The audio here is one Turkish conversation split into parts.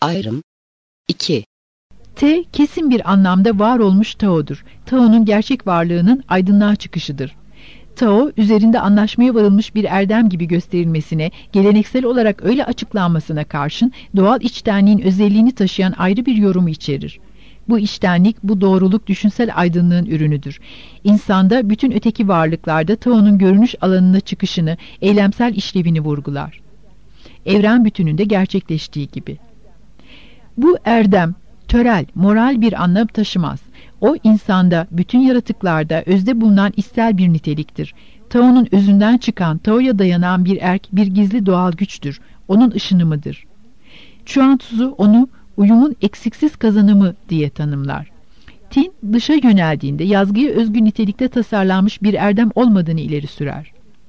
Ayrım 2. T kesin bir anlamda var olmuş Tao'dur. Tao'nun gerçek varlığının aydınlığa çıkışıdır. Tao, üzerinde anlaşmaya varılmış bir erdem gibi gösterilmesine, geleneksel olarak öyle açıklanmasına karşın doğal içtenliğin özelliğini taşıyan ayrı bir yorumu içerir. Bu içtenlik, bu doğruluk düşünsel aydınlığın ürünüdür. İnsanda, bütün öteki varlıklarda Tao'nun görünüş alanına çıkışını, eylemsel işlevini vurgular. Evren bütününde gerçekleştiği gibi. Bu erdem, törel, moral bir anlam taşımaz. O insanda, bütün yaratıklarda özde bulunan içsel bir niteliktir. Tao'nun özünden çıkan, Tao'ya dayanan bir erk, bir gizli doğal güçtür. Onun ışınımıdır. Chuang Tzu onu uyumun eksiksiz kazanımı diye tanımlar. Tin, dışa yöneldiğinde yazgıya özgü nitelikte tasarlanmış bir erdem olmadığını ileri sürer.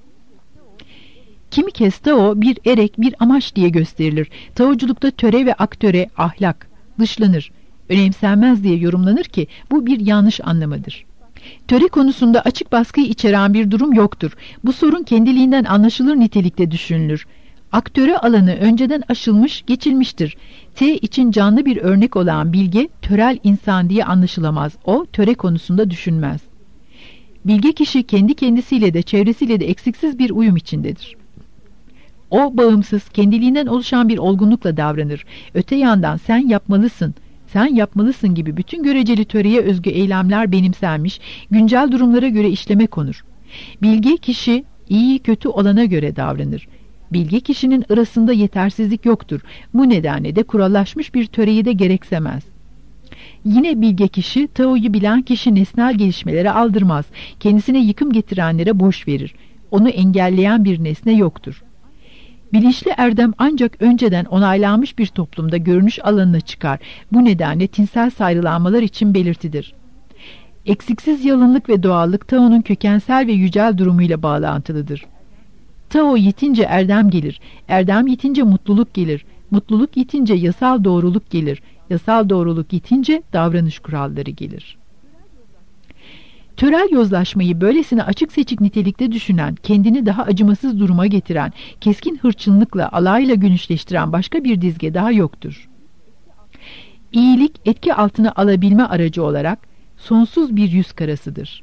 Kimi kez Tao bir erek, bir amaç diye gösterilir. Taoculukta töre ve aktöre, ahlak, dışlanır, önemsenmez diye yorumlanır ki bu bir yanlış anlamadır. Töre konusunda açık baskıyı içeren bir durum yoktur. Bu sorun kendiliğinden anlaşılır nitelikte düşünülür. Aktöre alanı önceden aşılmış, geçilmiştir. T için canlı bir örnek olan bilge, törel insan diye anlaşılamaz. O, töre konusunda düşünmez. Bilge kişi kendi kendisiyle de çevresiyle de eksiksiz bir uyum içindedir. O, bağımsız, kendiliğinden oluşan bir olgunlukla davranır. Öte yandan sen yapmalısın, sen yapmalısın gibi bütün göreceli töreye özgü eylemler benimsenmiş, güncel durumlara göre işleme konur. Bilge kişi, iyi kötü olana göre davranır. Bilge kişinin arasında yetersizlik yoktur. Bu nedenle de kurallaşmış bir töreyi de gereksemez. Yine bilge kişi, Tao'yu bilen kişi nesnel gelişmelere aldırmaz. Kendisine yıkım getirenlere boş verir. Onu engelleyen bir nesne yoktur. Bilinçli erdem ancak önceden onaylanmış bir toplumda görünüş alanına çıkar. Bu nedenle tinsel sayrılanmalar için belirtidir. Eksiksiz yalınlık ve doğallık Tao'nun kökensel ve yücel durumuyla bağlantılıdır. Tao yitince erdem gelir, erdem yitince mutluluk gelir, mutluluk yitince yasal doğruluk gelir, yasal doğruluk yitince davranış kuralları gelir. Törel yozlaşmayı böylesine açık seçik nitelikte düşünen, kendini daha acımasız duruma getiren, keskin hırçınlıkla, alayla günüşleştiren başka bir dizge daha yoktur. İyilik, etki altına alabilme aracı olarak sonsuz bir yüz karasıdır.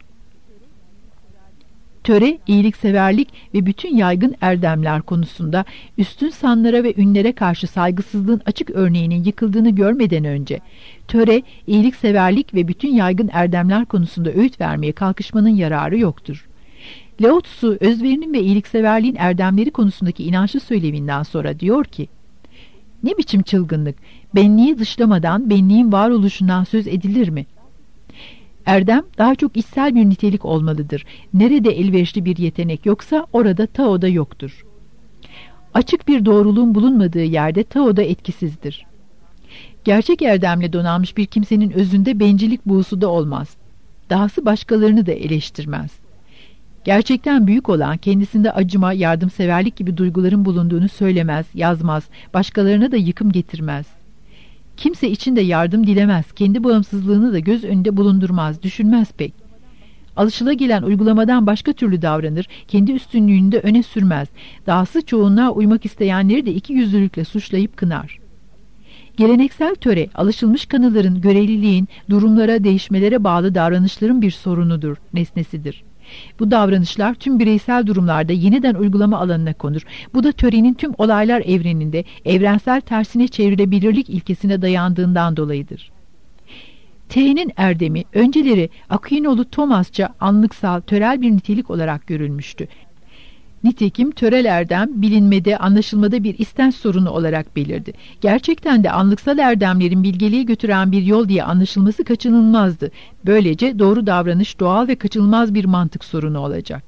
Töre, iyilikseverlik ve bütün yaygın erdemler konusunda üstün sanlara ve ünlere karşı saygısızlığın açık örneğinin yıkıldığını görmeden önce, töre, iyilikseverlik ve bütün yaygın erdemler konusunda öğüt vermeye kalkışmanın yararı yoktur. Lao Tzu, özverinin ve iyilikseverliğin erdemleri konusundaki inançlı söyleminden sonra diyor ki, "Ne biçim çılgınlık, benliği dışlamadan benliğin varoluşundan söz edilir mi? Erdem daha çok içsel bir nitelik olmalıdır. Nerede elverişli bir yetenek yoksa orada Tao'da yoktur. Açık bir doğruluğun bulunmadığı yerde Tao'da etkisizdir. Gerçek erdemle donanmış bir kimsenin özünde bencillik buğusu da olmaz. Dahası başkalarını da eleştirmez. Gerçekten büyük olan kendisinde acıma, yardımseverlik gibi duyguların bulunduğunu söylemez, yazmaz, başkalarına da yıkım getirmez. Kimse için de yardım dilemez, kendi bağımsızlığını da göz önünde bulundurmaz, düşünmez pek. Alışılagelen uygulamadan başka türlü davranır, kendi üstünlüğünü de öne sürmez. Dahası çoğunluğa uymak isteyenleri de ikiyüzlülükle suçlayıp kınar. Geleneksel töre, alışılmış kanıların, görevliliğin, durumlara, değişmelere bağlı davranışların bir sorunudur, nesnesidir. Bu davranışlar tüm bireysel durumlarda yeniden uygulama alanına konur. Bu da törenin tüm olaylar evreninde evrensel tersine çevrilebilirlik ilkesine dayandığından dolayıdır. T'nin erdemi önceleri Aquinoğlu Thomasça anlıksal, törel bir nitelik olarak görülmüştü. Nitekim törel erdem bilinmede, anlaşılmada bir istenç sorunu olarak belirdi. Gerçekten de anlıksal erdemlerin bilgeliğe götüren bir yol diye anlaşılması kaçınılmazdı. Böylece doğru davranış doğal ve kaçınılmaz bir mantık sorunu olacak.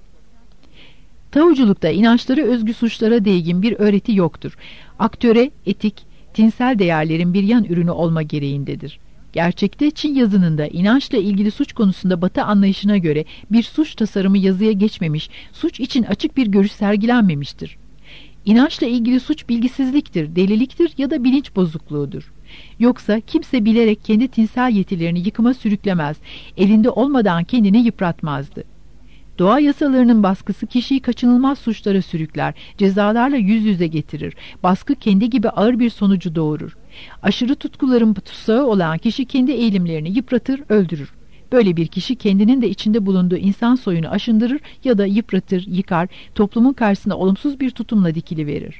Taoculukta inançlara özgü suçlara değgin bir öğreti yoktur. Aktöre, etik, tinsel değerlerin bir yan ürünü olma gereğindedir. Gerçekte Çin yazınında inançla ilgili suç konusunda Batı anlayışına göre bir suç tasarımı yazıya geçmemiş, suç için açık bir görüş sergilenmemiştir. İnançla ilgili suç bilgisizliktir, deliliktir ya da bilinç bozukluğudur. Yoksa kimse bilerek kendi tinsel yetilerini yıkıma sürüklemez, elinde olmadan kendini yıpratmazdı. Doğa yasalarının baskısı kişiyi kaçınılmaz suçlara sürükler, cezalarla yüz yüze getirir. Baskı kendi gibi ağır bir sonucu doğurur. Aşırı tutkuların tutsağı olan kişi kendi eğilimlerini yıpratır, öldürür. Böyle bir kişi kendinin de içinde bulunduğu insan soyunu aşındırır ya da yıpratır, yıkar, toplumun karşısında olumsuz bir tutumla dikiliverir.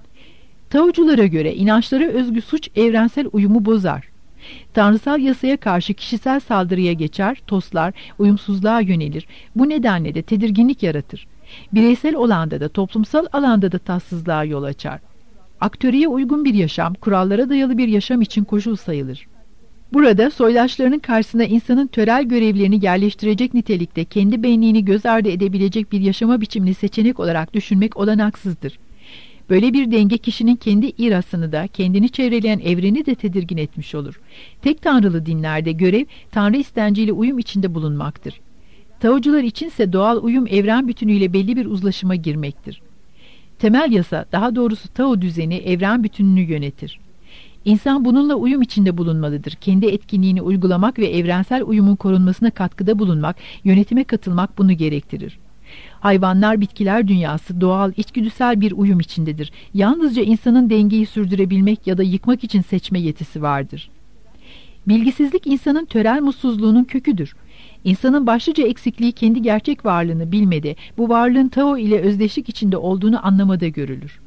Taoculara göre inançlara özgü suç evrensel uyumu bozar. Tanrısal yasaya karşı kişisel saldırıya geçer, toslar, uyumsuzluğa yönelir. Bu nedenle de tedirginlik yaratır. Bireysel olanda da toplumsal alanda da tatsızlığa yol açar. Aktöreye uygun bir yaşam, kurallara dayalı bir yaşam için koşul sayılır. Burada soydaşlarının karşısına insanın törel görevlerini yerleştirecek nitelikte kendi benliğini göz ardı edebilecek bir yaşama biçimini seçenek olarak düşünmek olanaksızdır. Böyle bir denge kişinin kendi irasını da kendini çevreleyen evreni de tedirgin etmiş olur. Tek tanrılı dinlerde görev tanrı istenciyle uyum içinde bulunmaktır. Taocular içinse doğal uyum evren bütünüyle belli bir uzlaşıma girmektir. Temel yasa, daha doğrusu Tao düzeni evren bütününü yönetir. İnsan bununla uyum içinde bulunmalıdır. Kendi etkinliğini uygulamak ve evrensel uyumun korunmasına katkıda bulunmak, yönetime katılmak bunu gerektirir. Hayvanlar, bitkiler dünyası doğal, içgüdüsel bir uyum içindedir. Yalnızca insanın dengeyi sürdürebilmek ya da yıkmak için seçme yetisi vardır. Bilgisizlik insanın törel mutsuzluğunun köküdür. İnsanın başlıca eksikliği kendi gerçek varlığını bilmede, bu varlığın Tao ile özdeşlik içinde olduğunu anlamada görülür.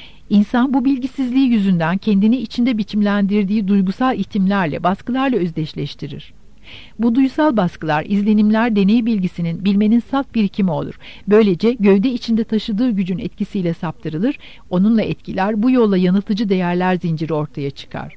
İnsan bu bilgisizliği yüzünden kendini içinde biçimlendirdiği duygusal ihtimlerle, baskılarla özdeşleştirir. Bu duysal baskılar, izlenimler deney bilgisinin, bilmenin salt birikimi olur. Böylece gövde içinde taşıdığı gücün etkisiyle saptırılır, onunla etkiler, bu yolla yanıltıcı değerler zinciri ortaya çıkar.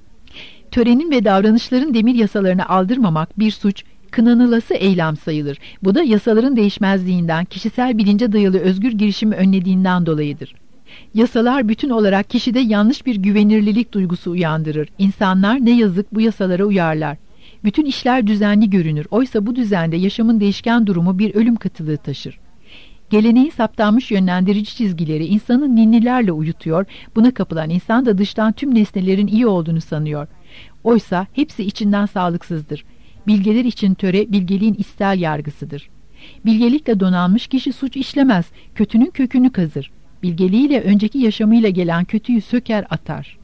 Törenin ve davranışların demir yasalarını aldırmamak bir suç, kınanılası eylem sayılır. Bu da yasaların değişmezliğinden, kişisel bilince dayalı özgür girişimi önlediğinden dolayıdır. Yasalar bütün olarak kişide yanlış bir güvenirlilik duygusu uyandırır. İnsanlar ne yazık bu yasalara uyarlar. Bütün işler düzenli görünür. Oysa bu düzende yaşamın değişken durumu bir ölüm katılığı taşır. Geleneğin saptanmış yönlendirici çizgileri insanı ninnilerle uyutuyor. Buna kapılan insan da dıştan tüm nesnelerin iyi olduğunu sanıyor. Oysa hepsi içinden sağlıksızdır. Bilgeler için töre bilgeliğin istel yargısıdır. Bilgelikle donanmış kişi suç işlemez, kötünün kökünü kazır. Bilgeliğiyle önceki yaşamıyla gelen kötüyü söker atar.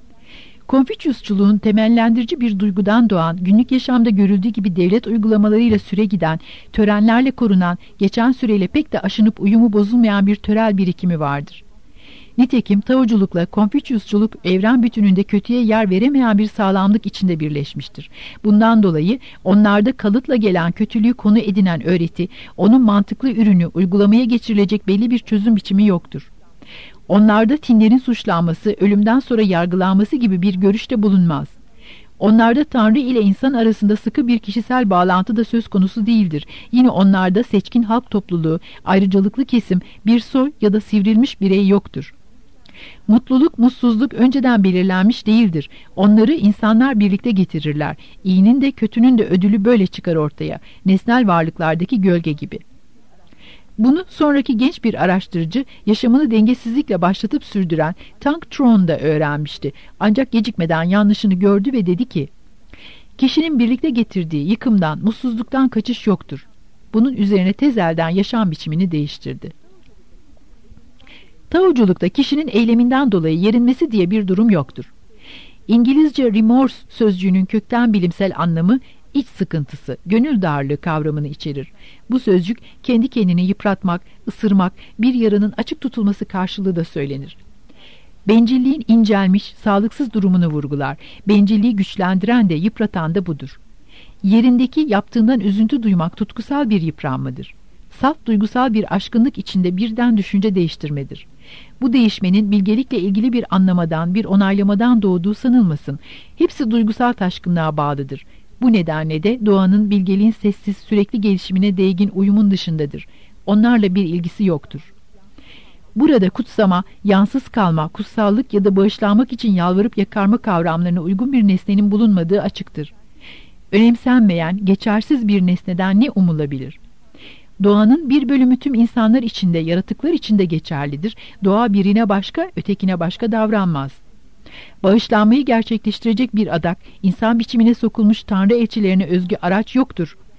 Konfüçyüsçuluğun temellendirici bir duygudan doğan, günlük yaşamda görüldüğü gibi devlet uygulamalarıyla süre giden, törenlerle korunan, geçen süreyle pek de aşınıp uyumu bozulmayan bir törel birikimi vardır. Nitekim Taoculukla Konfüçyüsçuluk evren bütününde kötüye yer veremeyen bir sağlamlık içinde birleşmiştir. Bundan dolayı onlarda kalıtla gelen kötülüğü konu edinen öğreti, onun mantıklı ürünü uygulamaya geçirilecek belli bir çözüm biçimi yoktur. Onlarda tinlerin suçlanması, ölümden sonra yargılanması gibi bir görüşte bulunmaz. Onlarda Tanrı ile insan arasında sıkı bir kişisel bağlantı da söz konusu değildir. Yine onlarda seçkin halk topluluğu, ayrıcalıklı kesim, bir soy ya da sivrilmiş birey yoktur. Mutluluk, mutsuzluk önceden belirlenmiş değildir. Onları insanlar birlikte getirirler. İyinin de kötünün de ödülü böyle çıkar ortaya. Nesnel varlıklardaki gölge gibi. Bunu sonraki genç bir araştırıcı yaşamını dengesizlikle başlatıp sürdüren Tang Truong da öğrenmişti. Ancak gecikmeden yanlışını gördü ve dedi ki, kişinin birlikte getirdiği yıkımdan, mutsuzluktan kaçış yoktur. Bunun üzerine tez elden yaşam biçimini değiştirdi. Taoculukta kişinin eyleminden dolayı yerinmesi diye bir durum yoktur. İngilizce remorse sözcüğünün kökten bilimsel anlamı iç sıkıntısı, gönül darlığı kavramını içerir. Bu sözcük kendi kendini yıpratmak, ısırmak, bir yaranın açık tutulması karşılığı da söylenir. Bencilliğin incelmiş, sağlıksız durumunu vurgular. Bencilliği güçlendiren de yıpratan da budur. Yerindeki yaptığından üzüntü duymak tutkusal bir yıpranmadır. Saf duygusal bir aşkınlık içinde birden düşünce değiştirmedir. Bu değişmenin bilgelikle ilgili bir anlamadan, bir onaylamadan doğduğu sanılmasın. Hepsi duygusal taşkınlığa bağlıdır. Bu nedenle de doğanın bilgeliğin sessiz, sürekli gelişimine değgin uyumun dışındadır. Onlarla bir ilgisi yoktur. Burada kutsama, yansız kalma, kutsallık ya da bağışlanmak için yalvarıp yakarma kavramlarına uygun bir nesnenin bulunmadığı açıktır. Önemsenmeyen, geçersiz bir nesneden ne umulabilir? Doğanın bir bölümü tüm insanlar içinde, yaratıklar içinde geçerlidir. Doğa birine başka, ötekine başka davranmaz. Bağışlanmayı gerçekleştirecek bir adak, insan biçimine sokulmuş Tanrı elçilerine özgü araç yoktur.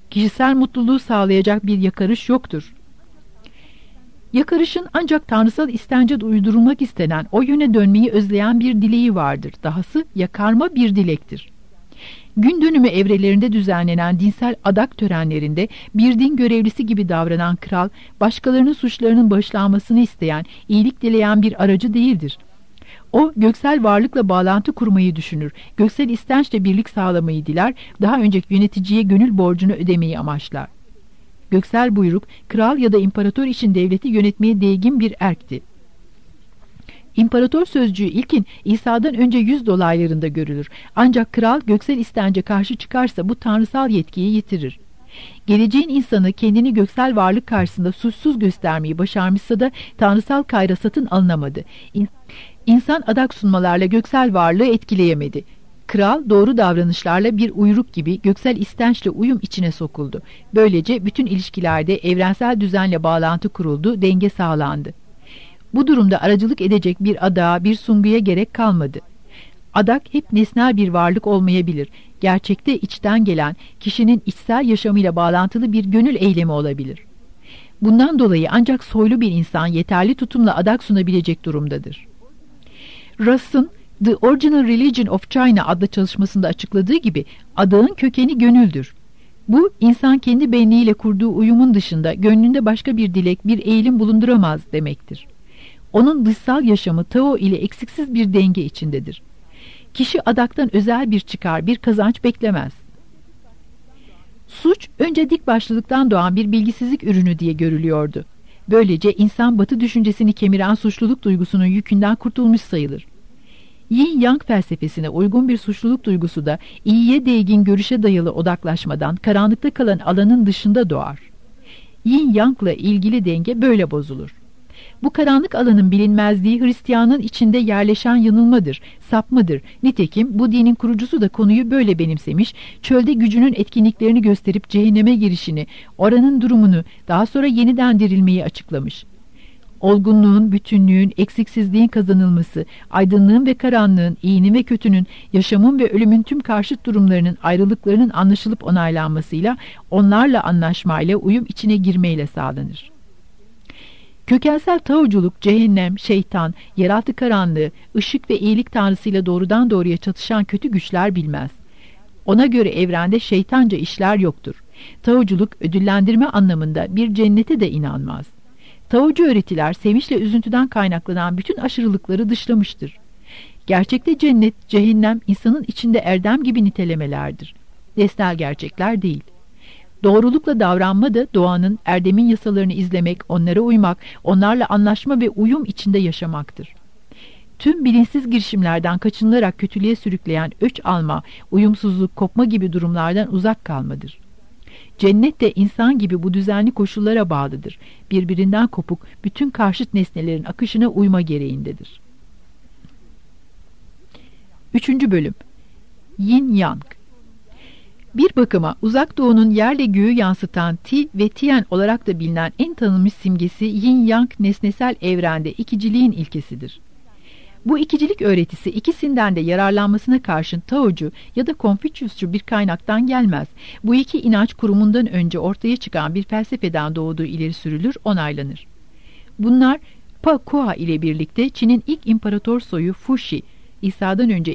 Kişisel mutluluğu sağlayacak bir yakarış yoktur. Yakarışın ancak tanrısal istence uydurulmak istenen, o yöne dönmeyi özleyen bir dileği vardır. Dahası yakarma bir dilektir. Gün dönümü evrelerinde düzenlenen dinsel adak törenlerinde bir din görevlisi gibi davranan kral, başkalarının suçlarının bağışlanmasını isteyen, iyilik dileyen bir aracı değildir. O, göksel varlıkla bağlantı kurmayı düşünür, göksel istençle birlik sağlamayı diler, daha önceki yöneticiye gönül borcunu ödemeyi amaçlar. Göksel buyruk, kral ya da imparator için devleti yönetmeye değgin bir erkti. İmparator sözcüğü ilkin İsa'dan önce 100 dolaylarında görülür. Ancak kral göksel istence karşı çıkarsa bu tanrısal yetkiyi yitirir. Geleceğin insanı kendini göksel varlık karşısında suçsuz göstermeyi başarmışsa da tanrısal kayra satın alınamadı. İnsan adak sunmalarla göksel varlığı etkileyemedi. Kral doğru davranışlarla bir uyruk gibi göksel istençle uyum içine sokuldu. Böylece bütün ilişkilerde evrensel düzenle bağlantı kuruldu, denge sağlandı. Bu durumda aracılık edecek bir adağa, bir sunguya gerek kalmadı. Adak hep nesnel bir varlık olmayabilir. Gerçekte içten gelen, kişinin içsel yaşamıyla bağlantılı bir gönül eylemi olabilir. Bundan dolayı ancak soylu bir insan yeterli tutumla adak sunabilecek durumdadır. Russ'ın The Original Religion of China adlı çalışmasında açıkladığı gibi adağın kökeni gönüldür. Bu, insan kendi benliğiyle kurduğu uyumun dışında gönlünde başka bir dilek, bir eğilim bulunduramaz demektir. Onun dışsal yaşamı Tao ile eksiksiz bir denge içindedir. Kişi adaktan özel bir çıkar, bir kazanç beklemez. Suç, önce dik başlılıktan doğan bir bilgisizlik ürünü diye görülüyordu. Böylece insan batı düşüncesini kemiren suçluluk duygusunun yükünden kurtulmuş sayılır. Yin-Yang felsefesine uygun bir suçluluk duygusu da iyiye değgin görüşe dayalı odaklaşmadan karanlıkta kalan alanın dışında doğar. Yin-Yang'la ilgili denge böyle bozulur. Bu karanlık alanın bilinmezliği Hristiyanın içinde yerleşen yanılmadır, sapmadır. Nitekim bu dinin kurucusu da konuyu böyle benimsemiş, çölde gücünün etkinliklerini gösterip cehenneme girişini, oranın durumunu, daha sonra yeniden dirilmeyi açıklamış. Olgunluğun, bütünlüğün, eksiksizliğin kazanılması, aydınlığın ve karanlığın, iyinin ve kötünün, yaşamın ve ölümün tüm karşıt durumlarının, ayrılıklarının anlaşılıp onaylanmasıyla, onlarla anlaşmayla, uyum içine girmeyle sağlanır. Kökensel Taoculuk, cehennem, şeytan, yeraltı karanlığı, ışık ve iyilik tanrısıyla doğrudan doğruya çatışan kötü güçler bilmez. Ona göre evrende şeytanca işler yoktur. Taoculuk, ödüllendirme anlamında bir cennete de inanmaz. Taocu öğretiler, sevinçle üzüntüden kaynaklanan bütün aşırılıkları dışlamıştır. Gerçekte cennet, cehennem, insanın içinde erdem gibi nitelemelerdir. Nesnel gerçekler değil. Doğrulukla davranma da doğanın, erdemin yasalarını izlemek, onlara uymak, onlarla anlaşma ve uyum içinde yaşamaktır. Tüm bilinçsiz girişimlerden kaçınılarak kötülüğe sürükleyen öç alma, uyumsuzluk, kopma gibi durumlardan uzak kalmadır. Cennet de insan gibi bu düzenli koşullara bağlıdır. Birbirinden kopuk bütün karşıt nesnelerin akışına uyma gereğindedir. 3. Bölüm Yin-Yang. Bir bakıma Uzak Doğu'nun yerle göğü yansıtan Ti ve Tien olarak da bilinen en tanınmış simgesi Yin-Yang nesnesel evrende ikiciliğin ilkesidir. Bu ikicilik öğretisi ikisinden de yararlanmasına karşın Taocu ya da Konfüçyüsçü bir kaynaktan gelmez. Bu iki inanç kurumundan önce ortaya çıkan bir felsefeden doğduğu ileri sürülür, onaylanır. Bunlar Pa Kua ile birlikte Çin'in ilk imparator soyu Fuxi, İsa'dan önce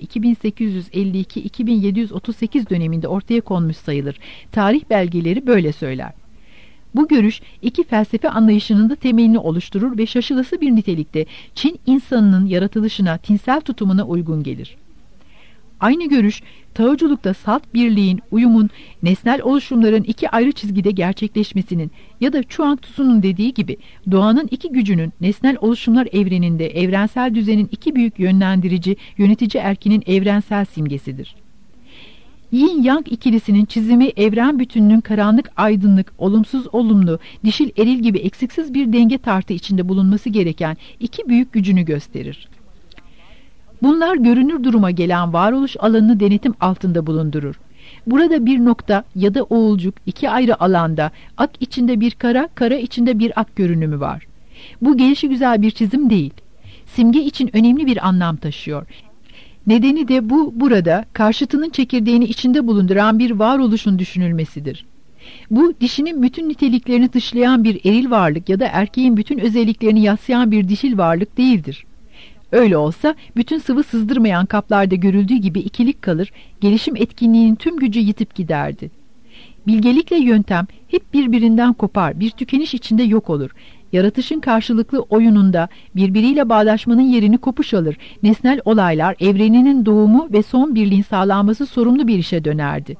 2852-2738 döneminde ortaya konmuş sayılır. Tarih belgeleri böyle söyler. Bu görüş iki felsefe anlayışının da temelini oluşturur ve şaşılası bir nitelikte Çin insanının yaratılışına, tinsel tutumuna uygun gelir. Aynı görüş, Taoculukta salt birliğin, uyumun, nesnel oluşumların iki ayrı çizgide gerçekleşmesinin ya da Chuang Tzu'nun dediği gibi doğanın iki gücünün nesnel oluşumlar evreninde evrensel düzenin iki büyük yönlendirici, yönetici erkinin evrensel simgesidir. Yin-Yang ikilisinin çizimi evren bütününün karanlık aydınlık, olumsuz olumlu, dişil eril gibi eksiksiz bir denge tartı içinde bulunması gereken iki büyük gücünü gösterir. Bunlar görünür duruma gelen varoluş alanını denetim altında bulundurur. Burada bir nokta ya da oğulcuk iki ayrı alanda ak içinde bir kara, kara içinde bir ak görünümü var. Bu gelişigüzel bir çizim değil. Simge için önemli bir anlam taşıyor. Nedeni de burada karşıtının çekirdeğini içinde bulunduran bir varoluşun düşünülmesidir. Bu, dişinin bütün niteliklerini dışlayan bir eril varlık ya da erkeğin bütün özelliklerini yaslayan bir dişil varlık değildir. Öyle olsa bütün sıvı sızdırmayan kaplarda görüldüğü gibi ikilik kalır, gelişim etkinliğinin tüm gücü yitip giderdi. Bilgelikle yöntem hep birbirinden kopar, bir tükeniş içinde yok olur. Yaratışın karşılıklı oyununda birbiriyle bağdaşmanın yerini kopuş alır. Nesnel olaylar, evreninin doğumu ve son birliğin sağlanması sorumlu bir işe dönerdi.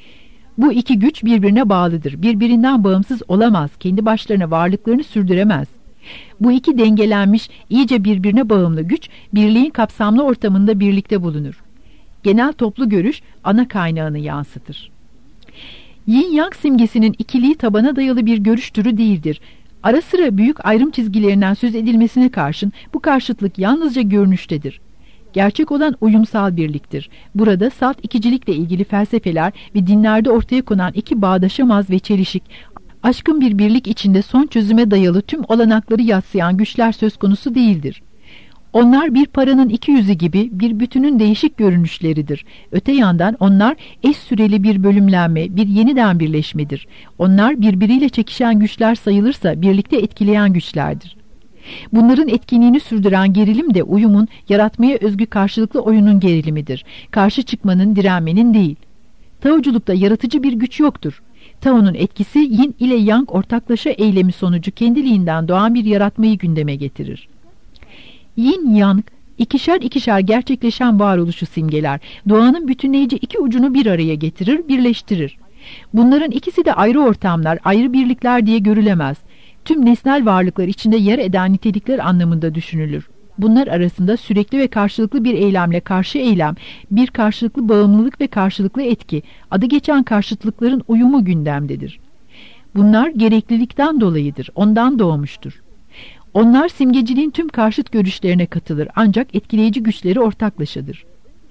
Bu iki güç birbirine bağlıdır. Birbirinden bağımsız olamaz, kendi başlarına varlıklarını sürdüremez. Bu iki dengelenmiş, iyice birbirine bağımlı güç, birliğin kapsamlı ortamında birlikte bulunur. Genel toplu görüş, ana kaynağını yansıtır. Yin-Yang simgesinin ikiliği tabana dayalı bir görüş türü değildir. Ara sıra büyük ayrım çizgilerinden söz edilmesine karşın bu karşıtlık yalnızca görünüştedir. Gerçek olan uyumsal birliktir. Burada salt ikicilikle ilgili felsefeler ve dinlerde ortaya konan iki bağdaşamaz ve çelişik, aşkın bir birlik içinde son çözüme dayalı tüm olanakları yadsıyan güçler söz konusu değildir. Onlar bir paranın iki yüzü gibi bir bütünün değişik görünüşleridir. Öte yandan onlar eş süreli bir bölümlenme, bir yeniden birleşmedir. Onlar birbiriyle çekişen güçler sayılırsa birlikte etkileyen güçlerdir. Bunların etkinliğini sürdüren gerilim de uyumun, yaratmaya özgü karşılıklı oyunun gerilimidir. Karşı çıkmanın, direnmenin değil. Taoculukta yaratıcı bir güç yoktur. Tao'nun etkisi yin ile yang ortaklaşa eylemi sonucu kendiliğinden doğan bir yaratmayı gündeme getirir. Yin-Yang, ikişer ikişer gerçekleşen varoluşu simgeler, doğanın bütünleyici iki ucunu bir araya getirir, birleştirir. Bunların ikisi de ayrı ortamlar, ayrı birlikler diye görülemez. Tüm nesnel varlıklar içinde yer eden nitelikler anlamında düşünülür. Bunlar arasında sürekli ve karşılıklı bir eylemle karşı eylem, bir karşılıklı bağımlılık ve karşılıklı etki, adı geçen karşıtlıkların uyumu gündemdedir. Bunlar gereklilikten dolayıdır, ondan doğmuştur. Onlar simgeciliğin tüm karşıt görüşlerine katılır ancak etkileyici güçleri ortaklaşadır.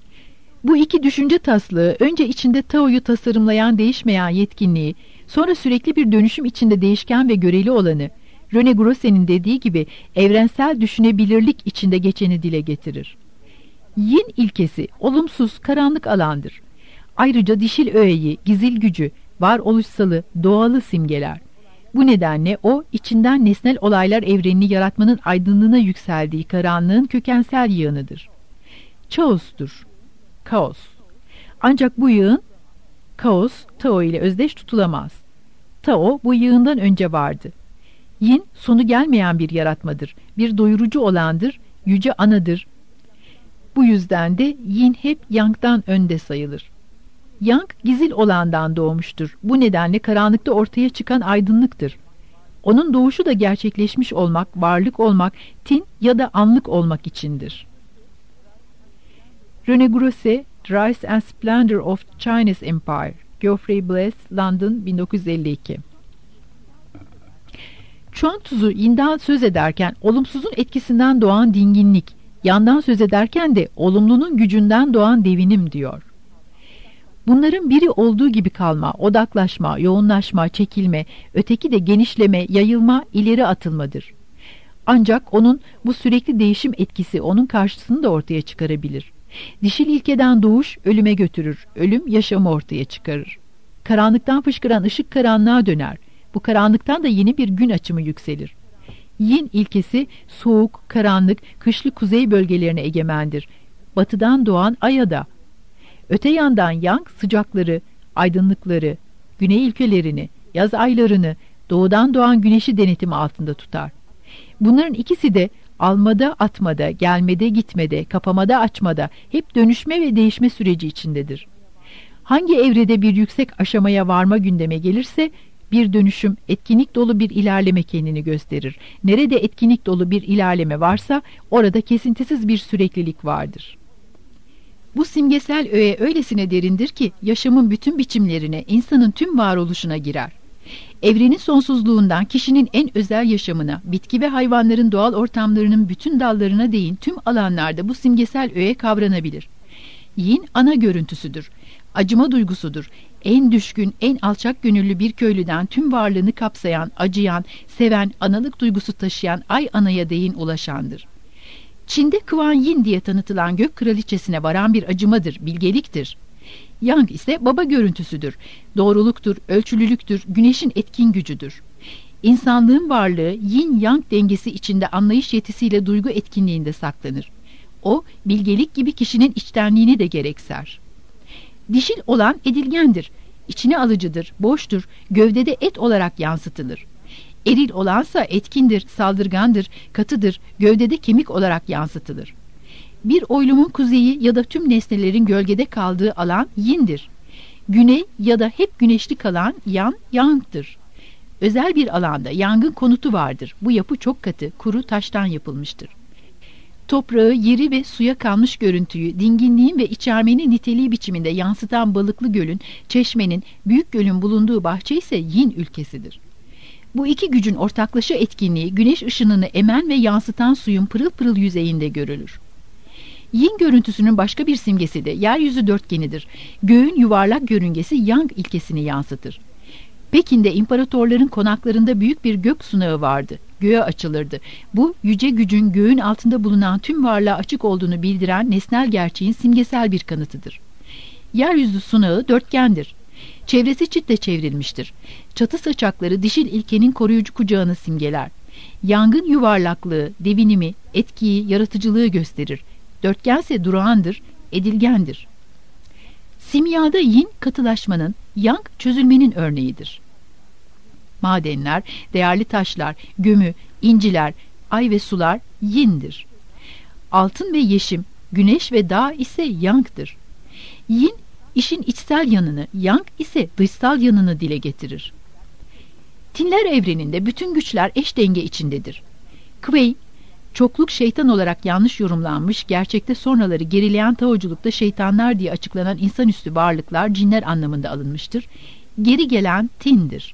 Bu iki düşünce taslığı önce içinde Tao'yu tasarımlayan değişmeyen yetkinliği, sonra sürekli bir dönüşüm içinde değişken ve göreli olanı, René Grosset'in dediği gibi evrensel düşünebilirlik içinde geçeni dile getirir. Yin ilkesi olumsuz, karanlık alandır. Ayrıca dişil öğeyi, gizil gücü, varoluşsalı, doğalı simgeler. Bu nedenle o, içinden nesnel olaylar evrenini yaratmanın aydınlığına yükseldiği karanlığın kökensel yığınıdır. Chaos'tur. Kaos. Ancak bu yığın, kaos, Tao ile özdeş tutulamaz. Tao, bu yığından önce vardı. Yin, sonu gelmeyen bir yaratmadır. Bir doyurucu olandır, yüce anadır. Bu yüzden de Yin hep Yang'dan önde sayılır. Yang, gizil olandan doğmuştur. Bu nedenle karanlıkta ortaya çıkan aydınlıktır. Onun doğuşu da gerçekleşmiş olmak, varlık olmak, tin ya da anlık olmak içindir. René Grosset, Rise and Splendor of Chinese Empire, Geoffrey Bless, London, 1952. Chuan Tzu Yin'den söz ederken olumsuzun etkisinden doğan dinginlik, Yan'dan söz ederken de olumlunun gücünden doğan devinim diyor. Bunların biri olduğu gibi kalma, odaklaşma, yoğunlaşma, çekilme, öteki de genişleme, yayılma, ileri atılmadır. Ancak onun bu sürekli değişim etkisi onun karşısını da ortaya çıkarabilir. Dişil ilkeden doğuş ölüme götürür, ölüm yaşamı ortaya çıkarır. Karanlıktan fışkıran ışık karanlığa döner. Bu karanlıktan da yeni bir gün açımı yükselir. Yin ilkesi soğuk, karanlık, kışlı kuzey bölgelerine egemendir. Batıdan doğan aya da. Öte yandan Yang sıcakları, aydınlıkları, güney ülkelerini, yaz aylarını, doğudan doğan güneşi denetimi altında tutar. Bunların ikisi de almada atmada, gelmede gitmede, kapamada açmada hep dönüşme ve değişme süreci içindedir. Hangi evrede bir yüksek aşamaya varma gündeme gelirse bir dönüşüm, etkinlik dolu bir ilerleme kendini gösterir. Nerede etkinlik dolu bir ilerleme varsa orada kesintisiz bir süreklilik vardır. Bu simgesel öğe öylesine derindir ki yaşamın bütün biçimlerine, insanın tüm varoluşuna girer. Evrenin sonsuzluğundan kişinin en özel yaşamına, bitki ve hayvanların doğal ortamlarının bütün dallarına değin tüm alanlarda bu simgesel öğe kavranabilir. Yin ana görüntüsüdür, acıma duygusudur. En düşkün, en alçak gönüllü bir köylüden tüm varlığını kapsayan, acıyan, seven, analık duygusu taşıyan ay anaya değin ulaşandır. Çin'de Kuan Yin diye tanıtılan gök kraliçesine varan bir acımadır, bilgeliktir. Yang ise baba görüntüsüdür. Doğruluktur, ölçülülüktür, güneşin etkin gücüdür. İnsanlığın varlığı yin-yang dengesi içinde anlayış yetisiyle duygu etkinliğinde saklanır. O, bilgelik gibi kişinin içtenliğini de gerekser. Dişil olan edilgendir, içine alıcıdır, boştur, gövdede et olarak yansıtılır. Eril olansa etkindir, saldırgandır, katıdır, gövdede kemik olarak yansıtılır. Bir oylumun kuzeyi ya da tüm nesnelerin gölgede kaldığı alan yindir. Güney ya da hep güneşli kalan yan, yangdır. Özel bir alanda yangın konutu vardır. Bu yapı çok katı, kuru taştan yapılmıştır. Toprağı, yeri ve suya kalmış görüntüyü, dinginliğin ve içermenin niteliği biçiminde yansıtan balıklı gölün, çeşmenin, büyük gölün bulunduğu bahçe ise yin ülkesidir. Bu iki gücün ortaklaşa etkinliği, güneş ışınını emen ve yansıtan suyun pırıl pırıl yüzeyinde görülür. Yin görüntüsünün başka bir simgesi de yeryüzü dörtgenidir. Göğün yuvarlak yörüngesi yang ilkesini yansıtır. Pekin'de imparatorların konaklarında büyük bir gök sunağı vardı. Göğe açılırdı. Bu yüce gücün göğün altında bulunan tüm varlığa açık olduğunu bildiren nesnel gerçeğin simgesel bir kanıtıdır. Yeryüzü sunağı dörtgendir. Çevresi çitle çevrilmiştir. Çatı saçakları dişil ilkenin koruyucu kucağını simgeler. Yangın yuvarlaklığı, devinimi, etkiyi, yaratıcılığı gösterir. Dörtgense durağandır, edilgendir. Simyada yin katılaşmanın, yang çözülmenin örneğidir. Madenler, değerli taşlar, gömü, inciler, ay ve sular yindir. Altın ve yeşim, güneş ve dağ ise yangdır. Yin, işin içsel yanını, yang ise dışsal yanını dile getirir. Tinler evreninde bütün güçler eş denge içindedir. Kuei, çokluk şeytan olarak yanlış yorumlanmış, gerçekte sonraları gerileyen Taoculukta şeytanlar diye açıklanan insanüstü varlıklar cinler anlamında alınmıştır. Geri gelen Tin'dir.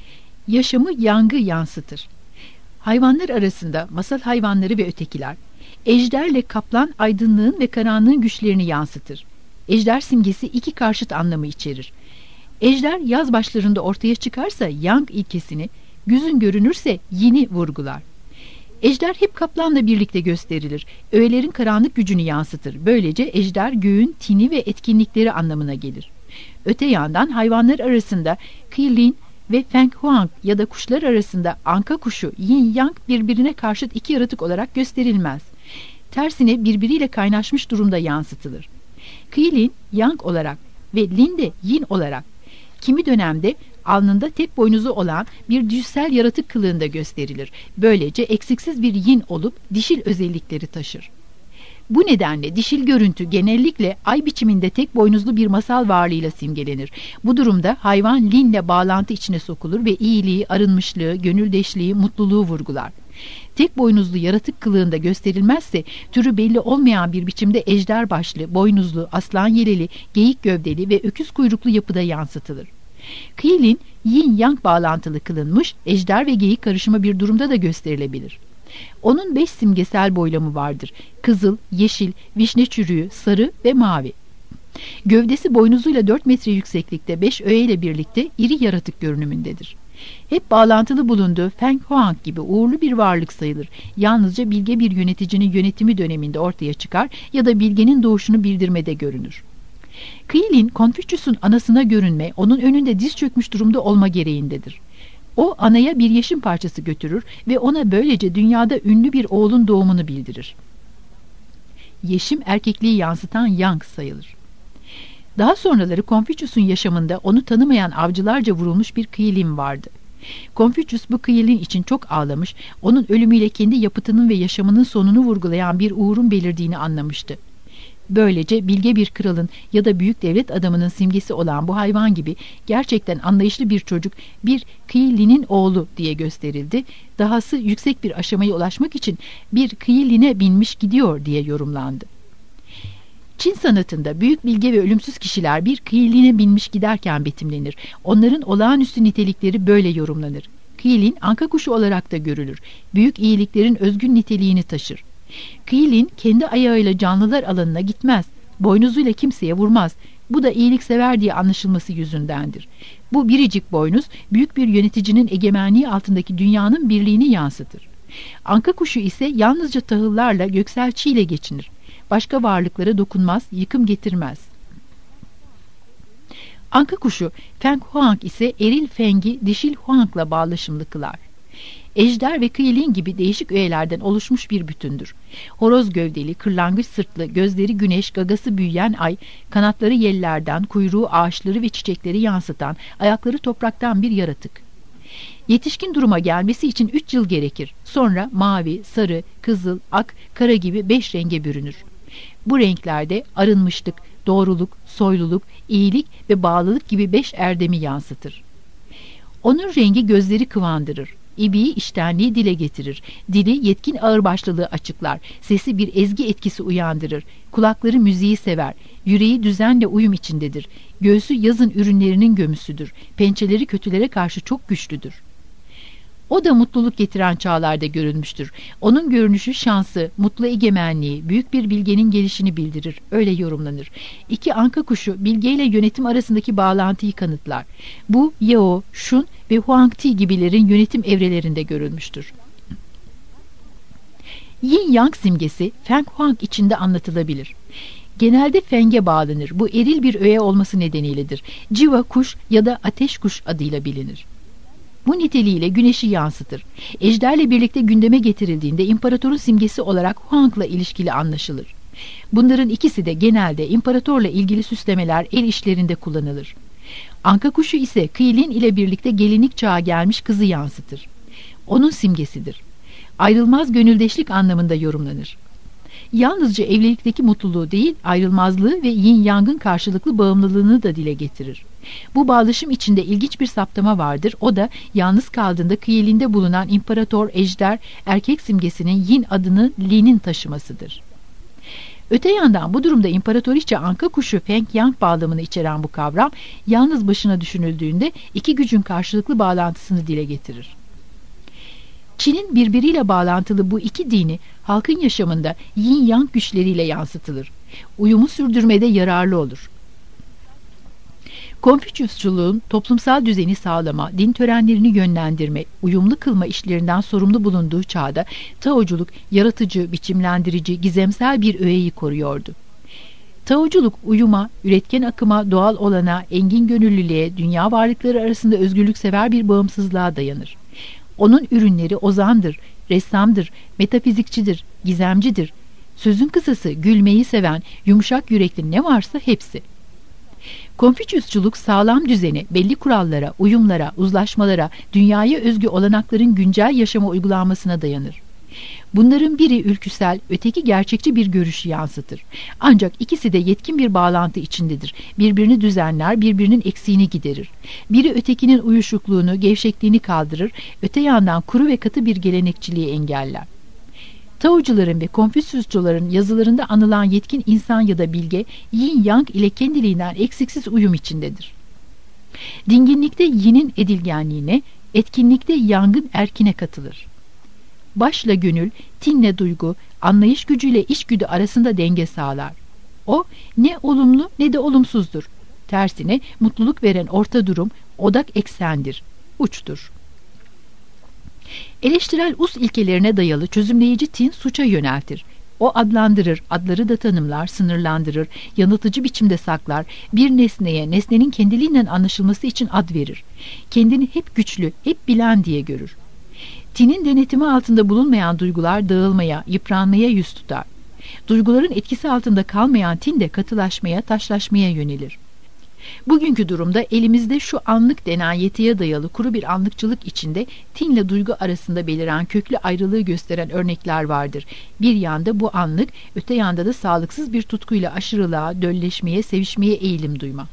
Yaşamı yangı yansıtır. Hayvanlar arasında masal hayvanları ve ötekiler, ejderle kaplan aydınlığın ve karanlığın güçlerini yansıtır. Ejder simgesi iki karşıt anlamı içerir. Ejder yaz başlarında ortaya çıkarsa yang ilkesini, güzün görünürse yini vurgular. Ejder hep kaplanla birlikte gösterilir. Öğelerin karanlık gücünü yansıtır. Böylece ejder göğün tini ve etkinlikleri anlamına gelir. Öte yandan hayvanlar arasında Qilin ve Feng Huang ya da kuşlar arasında anka kuşu yin yang birbirine karşıt iki yaratık olarak gösterilmez. Tersine birbiriyle kaynaşmış durumda yansıtılır. Qilin yang olarak ve Lin de yin olarak, kimi dönemde alnında tek boynuzu olan bir cüssel yaratık kılığında gösterilir. Böylece eksiksiz bir yin olup dişil özellikleri taşır. Bu nedenle dişil görüntü genellikle ay biçiminde tek boynuzlu bir masal varlığıyla simgelenir. Bu durumda hayvan linle bağlantı içine sokulur ve iyiliği, arınmışlığı, gönüldeşliği, mutluluğu vurgular. Tek boynuzlu yaratık kılığında gösterilmezse türü belli olmayan bir biçimde ejder başlı, boynuzlu, aslan yeleli, geyik gövdeli ve öküz kuyruklu yapıda yansıtılır. Qilin yin-yang bağlantılı kılınmış, ejder ve geyik karışımı bir durumda da gösterilebilir. Onun 5 simgesel boylamı vardır. Kızıl, yeşil, vişne çürüğü, sarı ve mavi. Gövdesi boynuzuyla 4 metre yükseklikte 5 öğeyle birlikte iri yaratık görünümündedir. Hep bağlantılı bulunduğu Feng Huang gibi uğurlu bir varlık sayılır. Yalnızca bilge bir yöneticinin yönetimi döneminde ortaya çıkar ya da bilgenin doğuşunu bildirmede görünür. Qilin, Konfüçyüs'ün anasına görünme, onun önünde diz çökmüş durumda olma gereğindedir. O, anaya bir yeşim parçası götürür ve ona böylece dünyada ünlü bir oğlun doğumunu bildirir. Yeşim, erkekliği yansıtan yang sayılır. Daha sonraları Konfüçyüs'ün yaşamında onu tanımayan avcılarca vurulmuş bir Qilin vardı. Konfüçyüs bu Qilin için çok ağlamış, onun ölümüyle kendi yapıtının ve yaşamının sonunu vurgulayan bir uğurun belirdiğini anlamıştı. Böylece bilge bir kralın ya da büyük devlet adamının simgesi olan bu hayvan gibi gerçekten anlayışlı bir çocuk bir Qilin'in oğlu diye gösterildi. Dahası yüksek bir aşamaya ulaşmak için bir Qilin'e binmiş gidiyor diye yorumlandı. Çin sanatında büyük bilge ve ölümsüz kişiler bir Qilin'e binmiş giderken betimlenir. Onların olağanüstü nitelikleri böyle yorumlanır. Qilin anka kuşu olarak da görülür. Büyük iyiliklerin özgün niteliğini taşır. Qilin kendi ayağıyla canlılar alanına gitmez. Boynuzuyla kimseye vurmaz. Bu da iyiliksever diye anlaşılması yüzündendir. Bu biricik boynuz büyük bir yöneticinin egemenliği altındaki dünyanın birliğini yansıtır. Anka kuşu ise yalnızca tahıllarla, göksel çiğle geçinir. Başka varlıklara dokunmaz, yıkım getirmez. Anka kuşu Feng Huang ise eril Feng'i dişil Huang'la bağlaşımlı kılar. Ejder ve kıylin gibi değişik öğelerden oluşmuş bir bütündür. Horoz gövdeli, kırlangıç sırtlı, gözleri güneş, gagası büyüyen ay, kanatları yellerden, kuyruğu ağaçları ve çiçekleri yansıtan, ayakları topraktan bir yaratık. Yetişkin duruma gelmesi için 3 yıl gerekir. Sonra mavi, sarı, kızıl, ak, kara gibi 5 renge bürünür. Bu renklerde arınmışlık, doğruluk, soyluluk, iyilik ve bağlılık gibi 5 erdemi yansıtır. Onun rengi gözleri kıvandırır. İbiği iştenliği dile getirir. Dili yetkin ağırbaşlılığı açıklar. Sesi bir ezgi etkisi uyandırır. Kulakları müziği sever. Yüreği düzenle uyum içindedir. Göğsü yazın ürünlerinin gömüsüdür. Pençeleri kötülere karşı çok güçlüdür. O da mutluluk getiren çağlarda görülmüştür. Onun görünüşü şansı, mutlu egemenliği, büyük bir bilgenin gelişini bildirir. Öyle yorumlanır. İki anka kuşu bilge ile yönetim arasındaki bağlantıyı kanıtlar. Bu Yao, Shun ve Huangti gibilerin yönetim evrelerinde görülmüştür. Yin Yang simgesi Feng Huang içinde anlatılabilir. Genelde Feng'e bağlanır. Bu eril bir öğe olması nedeniyledir. Civa kuş ya da ateş kuş adıyla bilinir. Bu niteliğiyle güneşi yansıtır. Ejderle birlikte gündeme getirildiğinde imparatorun simgesi olarak Huang'la ilişkili anlaşılır. Bunların ikisi de genelde imparatorla ilgili süslemeler el işlerinde kullanılır. Anka kuşu ise Kıylin ile birlikte gelinlik çağı gelmiş kızı yansıtır. Onun simgesidir. Ayrılmaz gönüldeşlik anlamında yorumlanır. Yalnızca evlilikteki mutluluğu değil, ayrılmazlığı ve yin yangın karşılıklı bağımlılığını da dile getirir. Bu bağlaşım içinde ilginç bir saptama vardır. O da yalnız kaldığında kıyelinde bulunan imparator ejder erkek simgesinin yin adını Li'nin taşımasıdır. Öte yandan bu durumda imparatoriçe anka kuşu Feng Yang bağlamını içeren bu kavram yalnız başına düşünüldüğünde iki gücün karşılıklı bağlantısını dile getirir. Çin'in birbiriyle bağlantılı bu iki dini halkın yaşamında yin yang güçleriyle yansıtılır. Uyumu sürdürmede yararlı olur. Konfüçyüsçuluğun toplumsal düzeni sağlama, din törenlerini yönlendirme, uyumlu kılma işlerinden sorumlu bulunduğu çağda Taoculuk yaratıcı, biçimlendirici, gizemsel bir öğeyi koruyordu. Taoculuk uyuma, üretken akıma, doğal olana, engin gönüllülüğe, dünya varlıkları arasında özgürlüksever bir bağımsızlığa dayanır. Onun ürünleri ozandır, ressamdır, metafizikçidir, gizemcidir. Sözün kısası gülmeyi seven, yumuşak yürekli ne varsa hepsi. Konfüçyüsçuluk sağlam düzene, belli kurallara, uyumlara, uzlaşmalara, dünyaya özgü olanakların güncel yaşama uygulanmasına dayanır. Bunların biri ülküsel, öteki gerçekçi bir görüşü yansıtır. Ancak ikisi de yetkin bir bağlantı içindedir. Birbirini düzenler, birbirinin eksiğini giderir. Biri ötekinin uyuşukluğunu, gevşekliğini kaldırır, öte yandan kuru ve katı bir gelenekçiliği engeller. Taocuların ve Konfüçyüsçuların yazılarında anılan yetkin insan ya da bilge, yin yang ile kendiliğinden eksiksiz uyum içindedir. Dinginlikte yinin edilgenliğine, etkinlikte yangın erkine katılır. Başla gönül, tinle duygu, anlayış gücüyle içgüdü arasında denge sağlar. O ne olumlu ne de olumsuzdur. Tersine mutluluk veren orta durum, odak eksendir, uçtur. Eleştirel us ilkelerine dayalı çözümleyici tin suça yöneltir. O adlandırır, adları da tanımlar, sınırlandırır, yanıltıcı biçimde saklar, bir nesneye, nesnenin kendiliğinden anlaşılması için ad verir. Kendini hep güçlü, hep bilen diye görür. Tinin denetimi altında bulunmayan duygular dağılmaya, yıpranmaya yüz tutar. Duyguların etkisi altında kalmayan tin de katılaşmaya, taşlaşmaya yönelir. Bugünkü durumda elimizde şu anlık denen yetiye dayalı kuru bir anlıkçılık içinde tinle duygu arasında beliren köklü ayrılığı gösteren örnekler vardır. Bir yanda bu anlık, öte yanda da sağlıksız bir tutkuyla aşırılığa, dölleşmeye, sevişmeye eğilim duyma.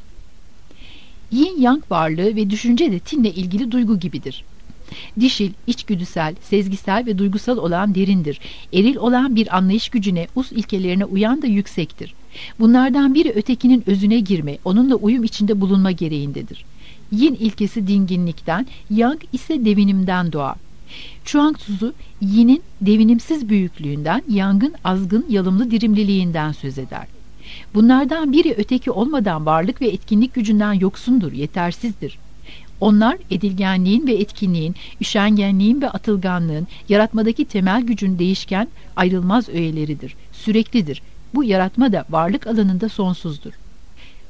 Yin yang varlığı ve düşünce de tinle ilgili duygu gibidir. Dişil, içgüdüsel, sezgisel ve duygusal olan derindir. Eril olan bir anlayış gücüne, us ilkelerine uyan da yüksektir. Bunlardan biri ötekinin özüne girme, onunla uyum içinde bulunma gereğindedir. Yin ilkesi dinginlikten, yang ise devinimden doğar. Chuang Tzu, yinin devinimsiz büyüklüğünden, yangın azgın, yalımlı dirimliliğinden söz eder. Bunlardan biri öteki olmadan varlık ve etkinlik gücünden yoksundur, yetersizdir. Onlar edilgenliğin ve etkinliğin, üşengenliğin ve atılganlığın, yaratmadaki temel gücün değişken, ayrılmaz öğeleridir, süreklidir. Bu yaratma da varlık alanında sonsuzdur.